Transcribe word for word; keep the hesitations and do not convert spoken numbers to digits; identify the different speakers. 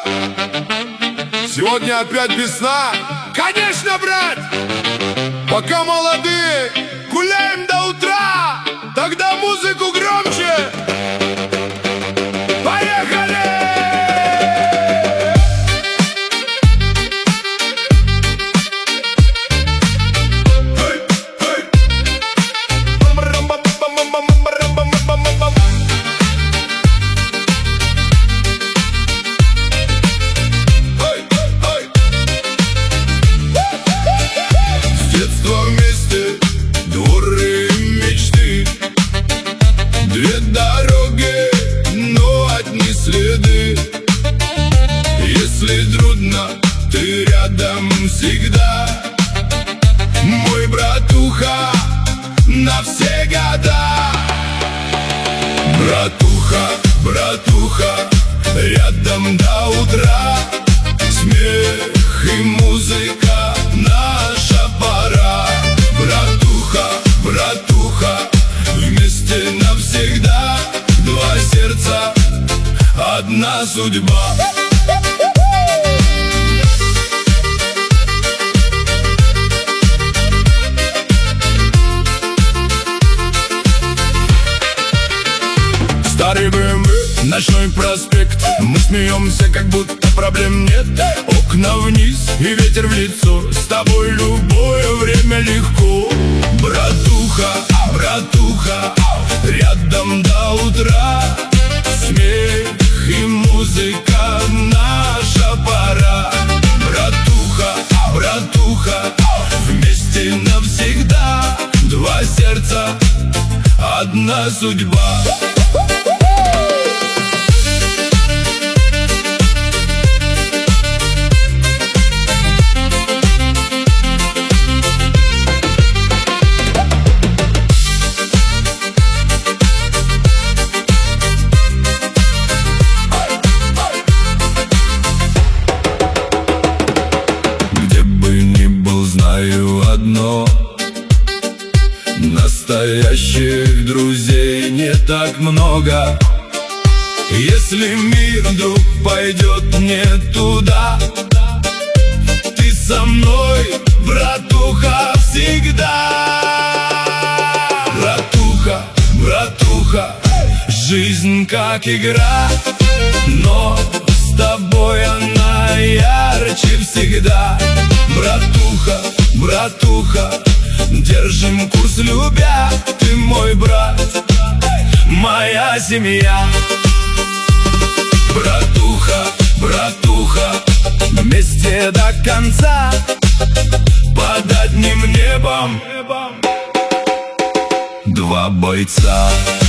Speaker 1: Сегодня опять весна. Конечно, брат! Пока молодые, гуляем до утра. Тогда музыку громче. Поехали!
Speaker 2: Две дороги, но одни следы. Если трудно, ты рядом всегда. Мой братуха на все года. Братуха, братуха, рядом до утра. Смех и музыка, наша пора. Братуха, братуха, вместе навсегда. Два сердца, одна судьба. Старый бэ эм вэ, ночной проспект. Мы смеемся, как будто проблем нет. Окна вниз и ветер в лицо. С тобой любое время легко. Братуха, братуха, рядом до утра. Смех и музыка, наша пора. Братуха, братуха, вместе навсегда. Два сердца, одна судьба. Одно: настоящих друзей не так много. Если мир вдруг пойдет не туда, ты со мной, братуха, всегда. Братуха, братуха, жизнь как игра, но с тобой она ярче всегда. Братуха, братуха, держим курс любя. Ты мой брат, моя семья. Братуха, братуха, вместе до конца. Под одним небом два бойца.